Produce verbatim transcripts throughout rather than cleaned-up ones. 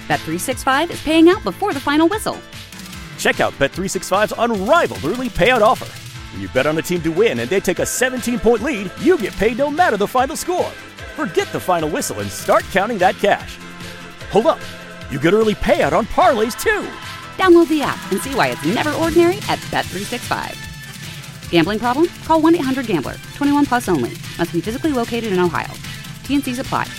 Bet three sixty-five is paying out before the final whistle. Check out Bet three sixty-five's unrivaled early payout offer. When you bet on a team to win and they take a seventeen-point lead, you get paid no matter the final score. Forget the final whistle and start counting that cash. Hold up. You get early payout on parlays, too. Download the app and see why it's never ordinary at Bet three sixty-five. Gambling problem? Call one eight hundred gambler. twenty-one plus only. Must be physically located in Ohio. T N Cs apply.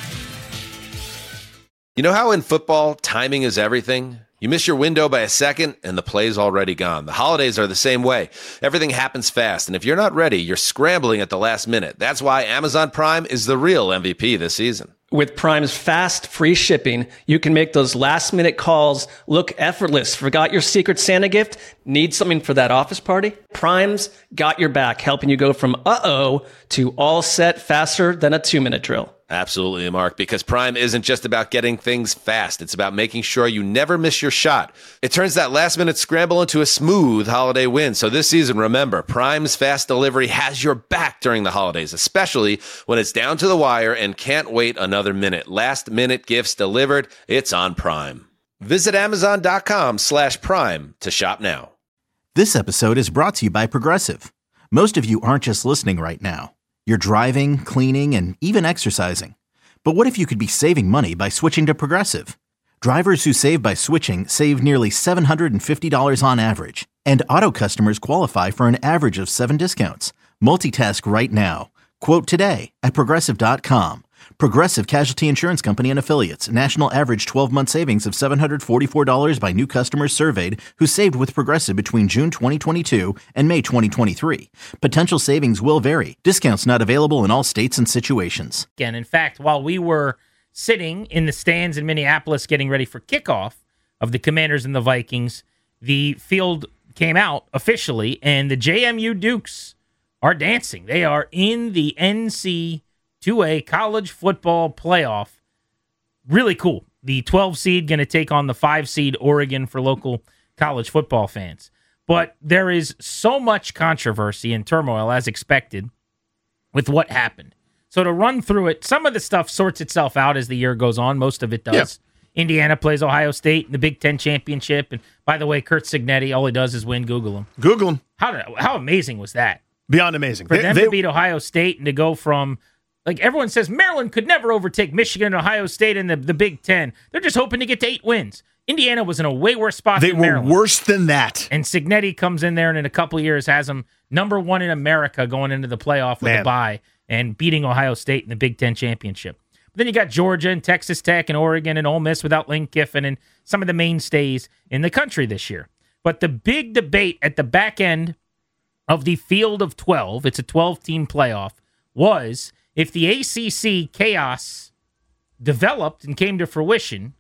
You know how in football, timing is everything? You miss your window by a second, and the play's already gone. The holidays are the same way. Everything happens fast, and if you're not ready, you're scrambling at the last minute. That's why Amazon Prime is the real M V P this season. With Prime's fast, free shipping, you can make those last-minute calls look effortless. Forgot your Secret Santa gift? Need something for that office party? Prime's got your back, helping you go from uh-oh to all set faster than a two-minute drill. Absolutely, Mark, because Prime isn't just about getting things fast. It's about making sure you never miss your shot. It turns that last-minute scramble into a smooth holiday win. So this season, remember, Prime's fast delivery has your back during the holidays, especially when it's down to the wire and can't wait another minute. Last-minute gifts delivered, it's on Prime. Visit Amazon.com slash Prime to shop now. This episode is brought to you by Progressive. Most of you aren't just listening right now. You're driving, cleaning, and even exercising. But what if you could be saving money by switching to Progressive? Drivers who save by switching save nearly seven hundred fifty dollars on average. And auto customers qualify for an average of seven discounts. Multitask right now. Quote today at Progressive dot com. Progressive Casualty Insurance Company and Affiliates. National average twelve-month savings of seven hundred forty-four dollars by new customers surveyed who saved with Progressive between June twenty twenty-two and May twenty twenty-three. Potential savings will vary. Discounts not available in all states and situations. Again, in fact, while we were sitting in the stands in Minneapolis getting ready for kickoff of the Commanders and the Vikings, the field came out officially, and the J M U Dukes are dancing. They are in the N C two A college football playoff. Really cool. The twelve seed going to take on the five seed Oregon for local college football fans. But there is so much controversy and turmoil, as expected, with what happened. So to run through it, some of the stuff sorts itself out as the year goes on. Most of it does. Yep. Indiana plays Ohio State in the Big Ten Championship. And by the way, Kurt Cignetti, all he does is win. Google him. Google him. How, did, how amazing was that? Beyond amazing. For they, them they, to beat Ohio State and to go from... Like, everyone says Maryland could never overtake Michigan and Ohio State in the, the Big Ten. They're just hoping to get to eight wins. Indiana was in a way worse spot they than were Maryland. Worse than that. And Cignetti comes in there and in a couple of years has them number one in America going into the playoff with Man. a bye and beating Ohio State in the Big Ten Championship. But then you got Georgia and Texas Tech and Oregon and Ole Miss without Lane Kiffin and some of the mainstays in the country this year. But the big debate at the back end of the field of twelve, it's a twelve-team playoff, was... if the A C C chaos developed and came to fruition,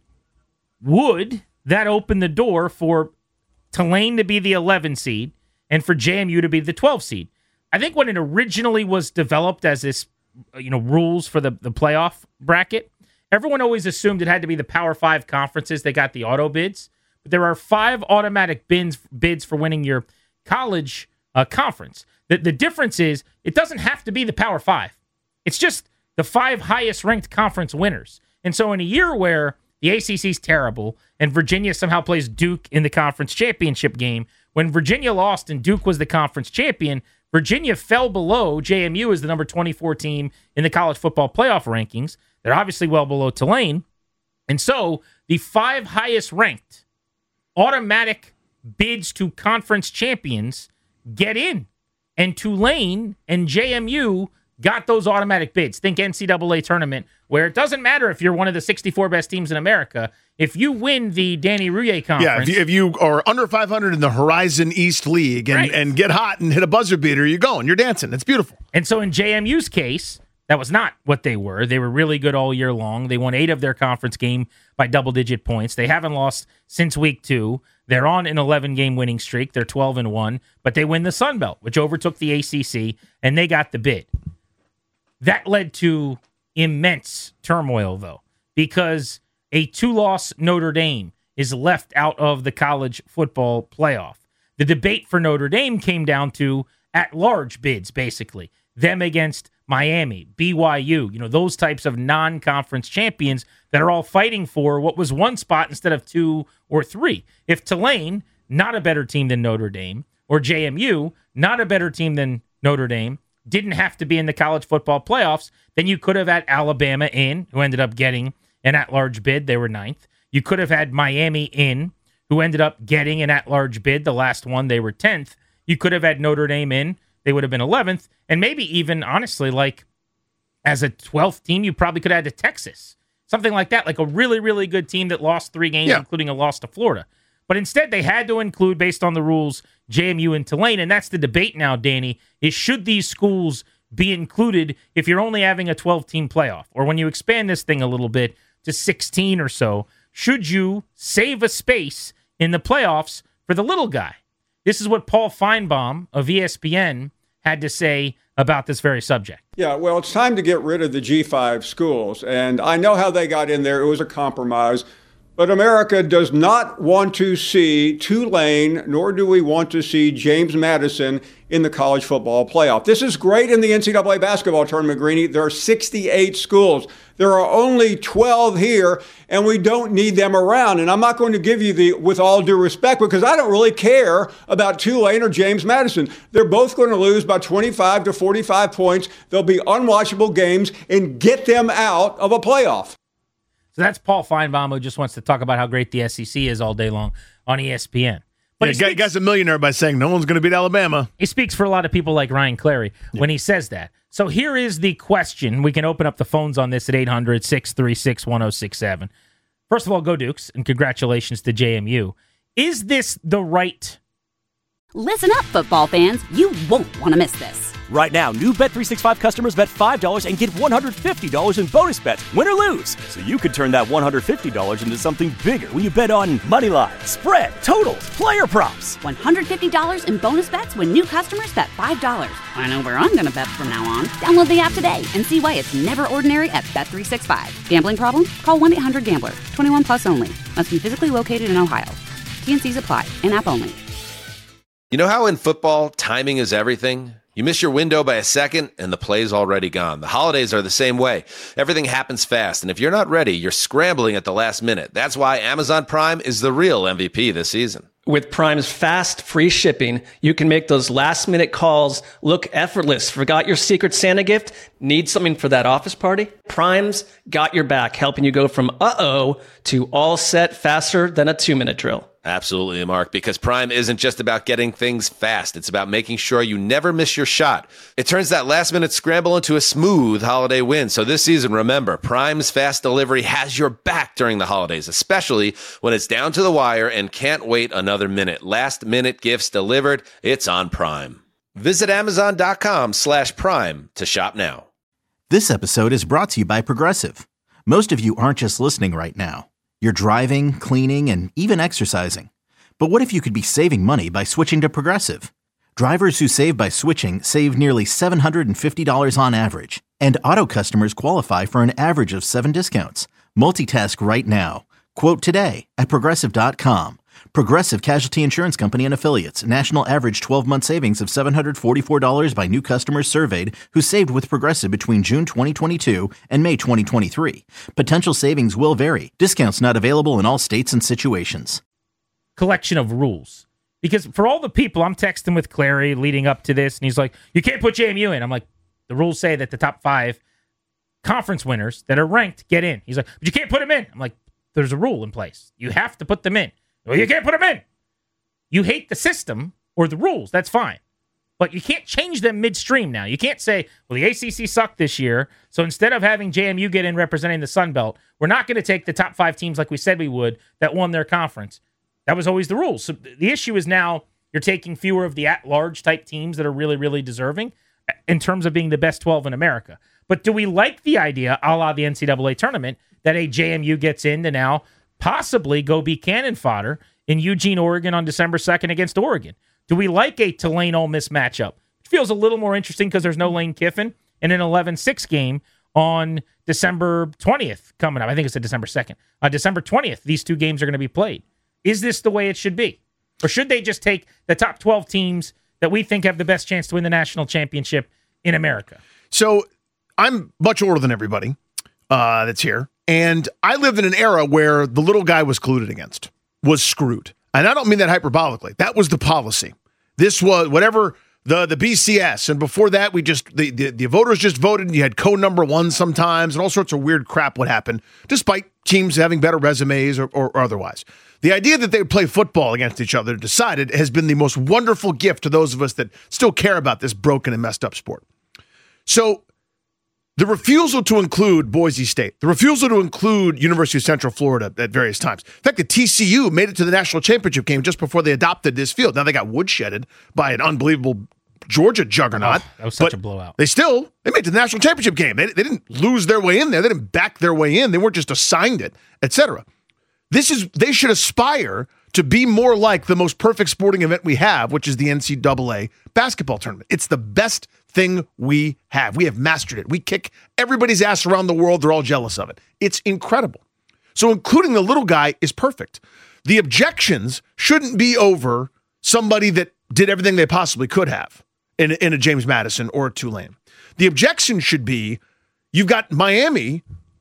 would that open the door for Tulane to be the eleven seed and for J M U to be the twelve seed? I think when it originally was developed as this, you know, rules for the, the playoff bracket, everyone always assumed it had to be the Power Five conferences that got the auto bids. But there are five automatic bids, bids for winning your college uh, conference. The, the difference is it doesn't have to be the Power Five. It's just the five highest-ranked conference winners. And so in a year where the A C C's terrible and Virginia somehow plays Duke in the conference championship game, when Virginia lost and Duke was the conference champion, Virginia fell below J M U as the number twenty-four team in the college football playoff rankings. They're obviously well below Tulane. And so the five highest-ranked automatic bids to conference champions get in. And Tulane and J M U got those automatic bids. Think N C double A tournament, where it doesn't matter if you're one of the sixty-four best teams in America. If you win the Danny Rouillet Conference... Yeah, if you, if you are under five hundred in the Horizon East League and, right. and get hot and hit a buzzer beater, you're going. You're dancing. It's beautiful. And so in J M U's case, that was not what they were. They were really good all year long. They won eight of their conference game by double-digit points. They haven't lost since week two. They're on an eleven-game winning streak. They're twelve and one, but they win the Sun Belt, which overtook the A C C, and they got the bid. That led to immense turmoil, though, because a two-loss Notre Dame is left out of the college football playoff. The debate for Notre Dame came down to at-large bids, basically. Them against Miami, B Y U, you know, those types of non-conference champions that are all fighting for what was one spot instead of two or three. If Tulane, not a better team than Notre Dame, or J M U, not a better team than Notre Dame, didn't have to be in the college football playoffs, then you could have had Alabama in, who ended up getting an at-large bid. They were ninth. You could have had Miami in, who ended up getting an at-large bid. The last one, they were tenth. You could have had Notre Dame in. They would have been eleventh. And maybe even, honestly, like as a twelfth team, you probably could have had to Texas. Something like that, like a really, really good team that lost three games, yeah. including a loss to Florida. But instead, they had to include, based on the rules, J M U and Tulane. And that's the debate now, Danny, is should these schools be included if you're only having a twelve-team playoff? Or when you expand this thing a little bit to sixteen or so, should you save a space in the playoffs for the little guy? This is what Paul Feinbaum of E S P N had to say about this very subject. Yeah, well, it's time to get rid of the G five schools. And I know how they got in there. It was a compromise. But America does not want to see Tulane, nor do we want to see James Madison in the college football playoff. This is great in the N C double A basketball tournament, Greeny. There are sixty-eight schools. There are only twelve here, and we don't need them around. And I'm not going to give you the, with all due respect, because I don't really care about Tulane or James Madison. They're both going to lose by twenty-five to forty-five points. They'll be unwatchable games, and get them out of a playoff. So that's Paul Feinbaum, who just wants to talk about how great the S E C is all day long on E S P N. But yeah, he, speaks, he guy's a millionaire by saying no one's going to beat Alabama. He speaks for a lot of people like Ryan Clary yeah. when he says that. So here is the question. We can open up the phones on this at eight hundred, six three six, one oh six seven. First of all, go Dukes, and congratulations to J M U. Is this the right... Listen up, football fans. You won't want to miss this. Right now, new Bet three sixty-five customers bet five dollars and get one hundred fifty dollars in bonus bets, win or lose. So you could turn that one hundred fifty dollars into something bigger when you bet on money line, spread, totals, player props. one hundred fifty dollars in bonus bets when new customers bet five dollars. I know where I'm going to bet from now on. Download the app today and see why it's never ordinary at Bet three sixty-five. Gambling problem? Call one eight hundred gambler. twenty-one plus only. Must be physically located in Ohio. T N Cs apply. In-app only. You know how in football, timing is everything? You miss your window by a second, and the play's already gone. The holidays are the same way. Everything happens fast, and if you're not ready, you're scrambling at the last minute. That's why Amazon Prime is the real M V P this season. With Prime's fast, free shipping, you can make those last-minute calls look effortless. Forgot your Secret Santa gift? Need something for that office party? Prime's got your back, helping you go from uh-oh to all set faster than a two-minute drill. Absolutely, Mark, because Prime isn't just about getting things fast. It's about making sure you never miss your shot. It turns that last-minute scramble into a smooth holiday win. So this season, remember, Prime's fast delivery has your back during the holidays, especially when it's down to the wire and can't wait another minute. Last-minute gifts delivered. It's on Prime. Visit Amazon.com slash Prime to shop now. This episode is brought to you by Progressive. Most of you aren't just listening right now. You're driving, cleaning, and even exercising. But what if you could be saving money by switching to Progressive? Drivers who save by switching save nearly seven hundred fifty dollars on average. And auto customers qualify for an average of seven discounts. Multitask right now. Quote today at Progressive dot com. Progressive Casualty Insurance Company and Affiliates. National average twelve-month savings of seven hundred forty-four dollars by new customers surveyed who saved with Progressive between June twenty twenty-two and May twenty twenty-three. Potential savings will vary. Discounts not available in all states and situations. Collection of rules. Because for all the people, I'm texting with Clary leading up to this, and he's like, you can't put J M U in. I'm like, the rules say that the top five conference winners that are ranked get in. He's like, but you can't put them in. I'm like, there's a rule in place. You have to put them in. Well, you can't put them in. You hate the system or the rules. That's fine. But you can't change them midstream now. You can't say, well, the A C C sucked this year, so instead of having J M U get in representing the Sun Belt, we're not going to take the top five teams like we said we would that won their conference. That was always the rule. So the issue is now you're taking fewer of the at-large type teams that are really, really deserving in terms of being the best twelve in America. But do we like the idea, a la the N C double A tournament, that a J M U gets in to now possibly go be cannon fodder in Eugene, Oregon on December second against Oregon? Do we like a Tulane-Ole Miss matchup? It feels a little more interesting because there's no Lane Kiffin in an eleven six game on December twentieth coming up. I think it's a December second. On December twentieth, these two games are going to be played. Is this the way it should be? Or should they just take the top twelve teams that we think have the best chance to win the national championship in America? So I'm much older than everybody uh, that's here. And I lived in an era where the little guy was colluded against, was screwed. And I don't mean that hyperbolically. That was the policy. This was whatever the, the B C S. And before that, we just the, the, the voters just voted and you had code number one sometimes and all sorts of weird crap would happen, despite teams having better resumes or, or, or otherwise. The idea that they would play football against each other decided has been the most wonderful gift to those of us that still care about this broken and messed up sport. So the refusal to include Boise State, the refusal to include University of Central Florida at various times. In fact, the T C U made it to the national championship game just before they adopted this field. Now they got woodshedded by an unbelievable Georgia juggernaut. Oh, that was such a blowout. They still, they made it to the national championship game. They, they didn't lose their way in there. They didn't back their way in. They weren't just assigned it, et cetera. This is, they should aspire to be more like the most perfect sporting event we have, which is the N C double A basketball tournament. It's the best thing we have. We have mastered it. We kick everybody's ass around the world. They're all jealous of it. It's incredible. So including the little guy is perfect. The objections shouldn't be over somebody that did everything they possibly could have in, in a James Madison or a Tulane. The objection should be you've got Miami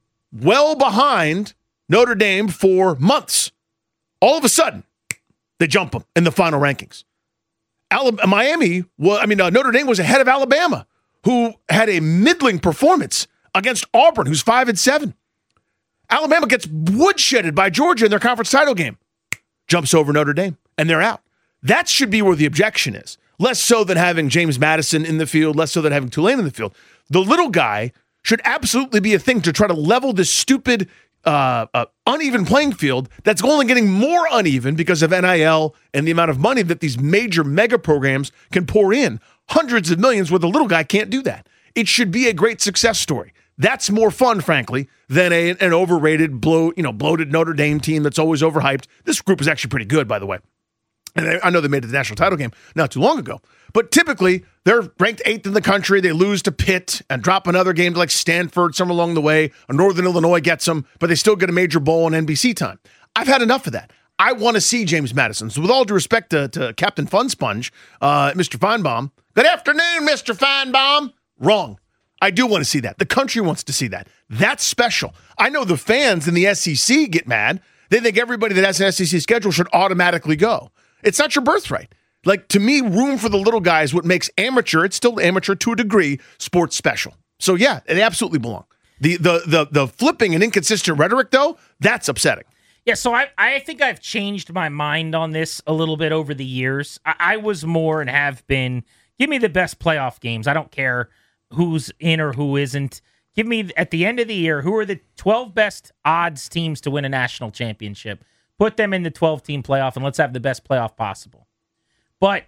well behind Notre Dame for months. All of a sudden, they jump them in the final rankings. Alabama, Miami, well, I mean, uh, Notre Dame was ahead of Alabama, who had a middling performance against Auburn, who's five and seven. Alabama gets woodshedded by Georgia in their conference title game, jumps over Notre Dame, and they're out. That should be where the objection is. Less so than having James Madison in the field, less so than having Tulane in the field. The little guy should absolutely be a thing to try to level this stupid Uh, uh, uneven playing field that's only getting more uneven because of N I L and the amount of money that these major mega programs can pour in. Hundreds of millions where the little guy can't do that. It should be a great success story. That's more fun, frankly, than a, an overrated, blow, you know, bloated Notre Dame team that's always overhyped. This group is actually pretty good, by the way. And I know they made it to the national title game not too long ago. But typically, they're ranked eighth in the country. They lose to Pitt and drop another game to like Stanford, somewhere along the way. Or Northern Illinois gets them, but they still get a major bowl on N B C time. I've had enough of that. I want to see James Madison. So with all due respect to, to Captain Fun Sponge, uh, Mister Feinbaum, good afternoon, Mister Feinbaum. Wrong. I do want to see that. The country wants to see that. That's special. I know the fans in the S E C get mad. They think everybody that has an S E C schedule should automatically go. It's not your birthright. Like, to me, room for the little guy is what makes amateur, it's still amateur to a degree, sports special. So, yeah, they absolutely belong. The the the the flipping and inconsistent rhetoric, though, that's upsetting. Yeah, so I, I think I've changed my mind on this a little bit over the years. I, I was more and have been, give me the best playoff games. I don't care who's in or who isn't. Give me, at the end of the year, who are the twelve best odds teams to win a national championship. Put them in the twelve-team playoff, and let's have the best playoff possible. But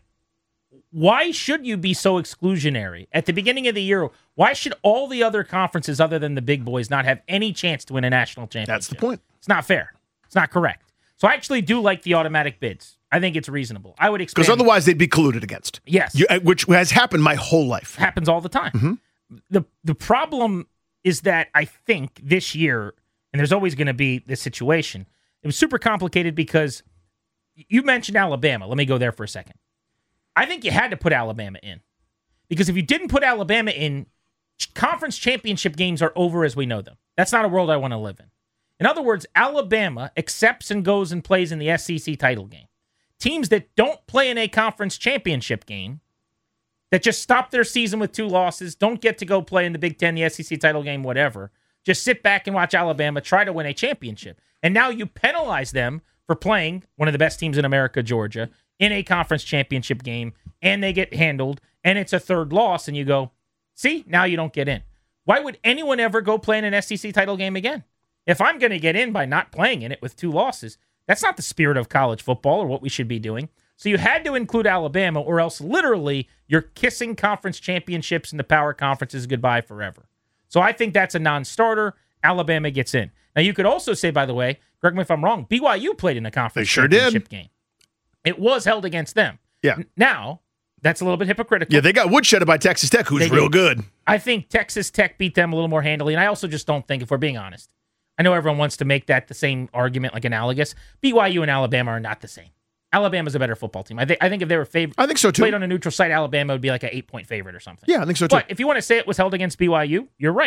why should you be so exclusionary? At the beginning of the year, why should all the other conferences other than the big boys not have any chance to win a national championship? That's the point. It's not fair. It's not correct. So I actually do like the automatic bids. I think it's reasonable. I would expand. Because otherwise they'd be colluded against. Yes. You, which has happened my whole life. Happens all the time. Mm-hmm. The, the problem is that I think this year, and there's always going to be this situation, it was super complicated because you mentioned Alabama. Let me go there for a second. I think you had to put Alabama in. Because if you didn't put Alabama in, conference championship games are over as we know them. That's not a world I want to live in. In other words, Alabama accepts and goes and plays in the S E C title game. Teams that don't play in a conference championship game, that just stop their season with two losses, don't get to go play in the Big Ten, the S E C title game, whatever, just sit back and watch Alabama try to win a championship. And now you penalize them for playing one of the best teams in America, Georgia, in a conference championship game, and they get handled, and it's a third loss, and you go, see, now you don't get in. Why would anyone ever go play in an S E C title game again? If I'm going to get in by not playing in it with two losses, that's not the spirit of college football or what we should be doing. So you had to include Alabama, or else literally you're kissing conference championships and the power conferences goodbye forever. So I think that's a non-starter. Alabama gets in. Now, you could also say, by the way, correct me if I'm wrong, B Y U played in a conference they sure championship did. game. It was held against them. Yeah. Now, that's a little bit hypocritical. Yeah, they got woodshedded by Texas Tech, who's They real did. good. I think Texas Tech beat them a little more handily, and I also just don't think, if we're being honest, I know everyone wants to make that the same argument, like analogous. B Y U and Alabama are not the same. Alabama's a better football team. I think. I think if they were favored, I think so too. Played on a neutral site, Alabama would be like an eight-point favorite or something. Yeah, I think so too. But if you want to say it was held against B Y U, you're right.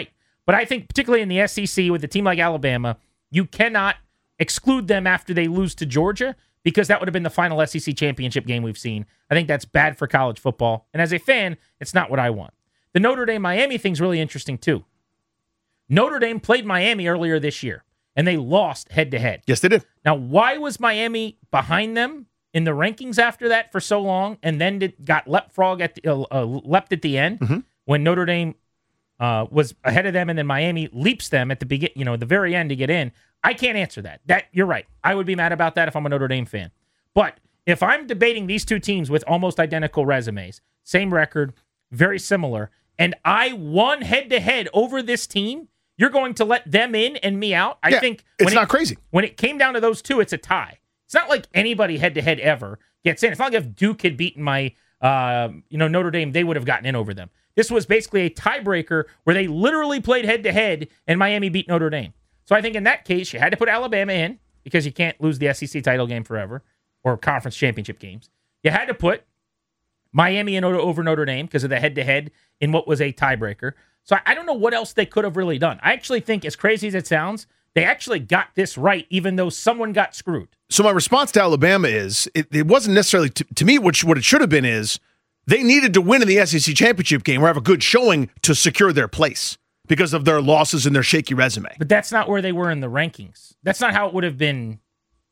But I think particularly in the S E C with a team like Alabama, you cannot exclude them after they lose to Georgia because that would have been the final S E C championship game we've seen. I think that's bad for college football. And as a fan, it's not what I want. The Notre Dame-Miami thing's really interesting too. Notre Dame played Miami earlier this year, and they lost head-to-head. Yes, they did. Now, why was Miami behind them in the rankings after that for so long, and then did, got leapfrog at the, uh, uh, leapt at the end mm-hmm. when Notre Dame uh, was ahead of them, and then Miami leaps them at the begin, you know, the very end to get in? I can't answer that. That you're right. I would be mad about that if I'm a Notre Dame fan. But if I'm debating these two teams with almost identical resumes, same record, very similar, and I won head-to-head over this team, you're going to let them in and me out? I yeah, think it's not it, crazy. When it came down to those two, it's a tie. It's not like anybody head-to-head ever gets in. It's not like if Duke had beaten my, uh, you know, Notre Dame, they would have gotten in over them. This was basically a tiebreaker where they literally played head-to-head and Miami beat Notre Dame. So I think in that case, you had to put Alabama in because you can't lose the S E C title game forever or conference championship games. You had to put Miami in over Notre Dame because of the head-to-head in what was a tiebreaker. So I don't know what else they could have really done. I actually think, as crazy as it sounds, they actually got this right, even though someone got screwed. So my response to Alabama is, it, it wasn't necessarily, to, to me, what, what it should have been is, they needed to win in the S E C championship game or have a good showing to secure their place because of their losses and their shaky resume. But that's not where they were in the rankings. That's not how it would have been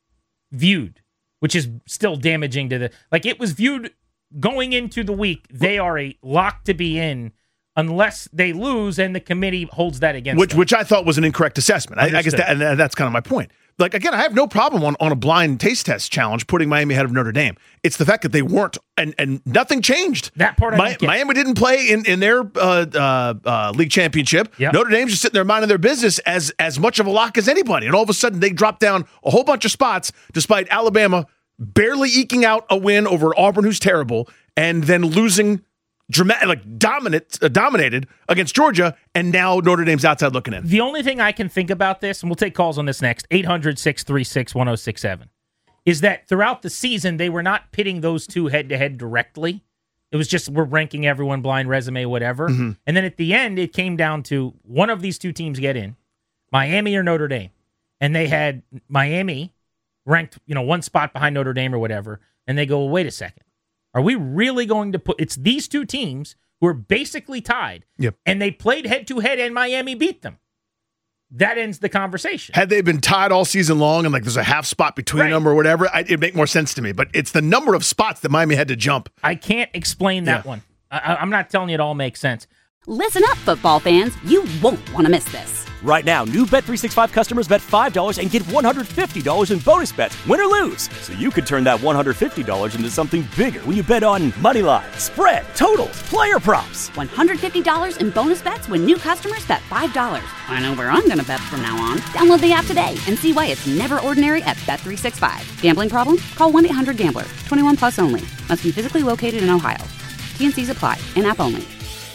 viewed, which is still damaging to the... Like, it was viewed going into the week, they are a lock to be in unless they lose and the committee holds that against which, them. Which I thought was an incorrect assessment. I, I guess that, and that's kind of my point. Like, again, I have no problem on, on a blind taste test challenge putting Miami ahead of Notre Dame. It's the fact that they weren't, and, and nothing changed. That part I Mi- Miami didn't play in, in their uh, uh, uh, league championship. Yep. Notre Dame's just sitting there minding their business as, as much of a lock as anybody. And all of a sudden, they dropped down a whole bunch of spots despite Alabama barely eking out a win over Auburn, who's terrible, and then losing dramatic, like dominant, uh, dominated against Georgia, and now Notre Dame's outside looking in. The only thing I can think about this, and we'll take calls on this next, eight hundred, six three six, one oh six seven, is that throughout the season, they were not pitting those two head-to-head directly. It was just, we're ranking everyone blind resume, whatever. Mm-hmm. And then at the end, it came down to one of these two teams get in, Miami or Notre Dame. And they had Miami ranked, you know, one spot behind Notre Dame or whatever, and they go, well, wait a second. Are we really going to put... It's these two teams who are basically tied, yep. and they played head-to-head, and Miami beat them. That ends the conversation. Had they been tied all season long and like there's a half spot between right. them or whatever, I, it'd make more sense to me. But it's the number of spots that Miami had to jump. I can't explain that yeah. one. I, I'm not telling you it all makes sense. Listen up, football fans. You won't want to miss this. Right now, new Bet three sixty-five customers bet five dollars and get one hundred fifty dollars in bonus bets, win or lose. So you could turn that one hundred fifty dollars into something bigger when you bet on money line, spread, totals, player props. one hundred fifty dollars in bonus bets when new customers bet five dollars. I know where I'm going to bet from now on. Download the app today and see why it's never ordinary at Bet three sixty-five. Gambling problem? Call one eight hundred gambler. twenty-one plus only. Must be physically located in Ohio. T and C's apply. In-app only.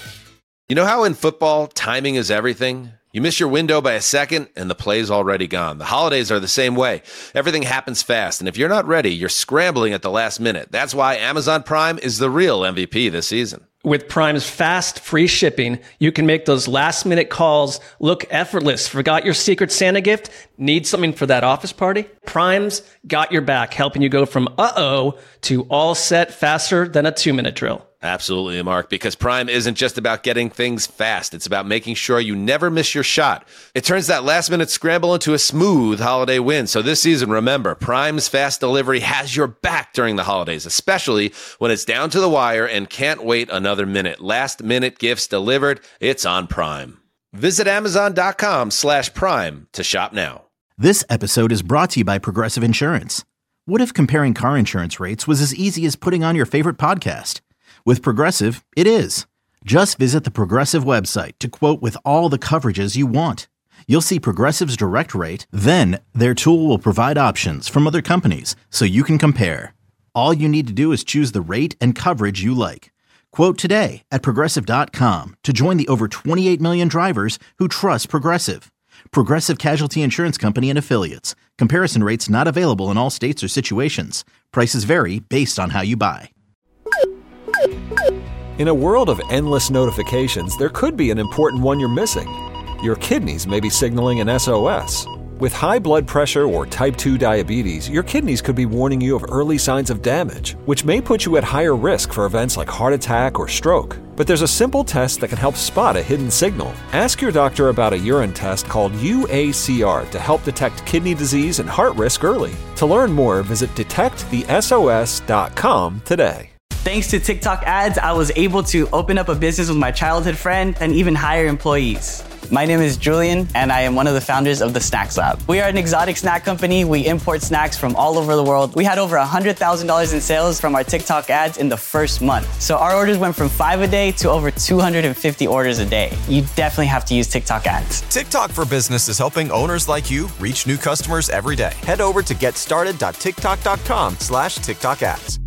You know how in football, timing is everything? You miss your window by a second, and the play's already gone. The holidays are the same way. Everything happens fast, and if you're not ready, you're scrambling at the last minute. That's why Amazon Prime is the real M V P this season. With Prime's fast, free shipping, you can make those last-minute calls look effortless. Forgot your Secret Santa gift? Need something for that office party? Prime's got your back, helping you go from uh-oh to all set faster than a two-minute drill. Absolutely, Mark, because Prime isn't just about getting things fast. It's about making sure you never miss your shot. It turns that last-minute scramble into a smooth holiday win. So this season, remember, Prime's fast delivery has your back during the holidays, especially when it's down to the wire and can't wait another minute. Last-minute gifts delivered, it's on Prime. Visit Amazon.com slash Prime to shop now. This episode is brought to you by Progressive Insurance. What if comparing car insurance rates was as easy as putting on your favorite podcast? With Progressive, it is. Just visit the Progressive website to quote with all the coverages you want. You'll see Progressive's direct rate, then their tool will provide options from other companies so you can compare. All you need to do is choose the rate and coverage you like. Quote today at Progressive dot com to join the over twenty-eight million drivers who trust Progressive. Progressive Casualty Insurance Company and Affiliates. Comparison rates not available in all states or situations. Prices vary based on how you buy. In a world of endless notifications, there could be an important one you're missing. your kidneys may be signaling an S O S. With high blood pressure or type two diabetes, your kidneys could be warning you of early signs of damage, which may put you at higher risk for events like heart attack or stroke. But there's a simple test that can help spot a hidden signal. Ask your doctor about a urine test called U A C R to help detect kidney disease and heart risk early. To learn more, visit detect the S O S dot com today. Thanks to TikTok ads, I was able to open up a business with my childhood friend and even hire employees. My name is Julian, and I am one of the founders of the Snacks Lab. We are an exotic snack company. We import snacks from all over the world. We had over one hundred thousand dollars in sales from our TikTok ads in the first month. So our orders went from five a day to over two hundred fifty orders a day. You definitely have to use TikTok ads. TikTok for Business is helping owners like you reach new customers every day. Head over to getstarted dot tiktok dot com slash TikTok ads.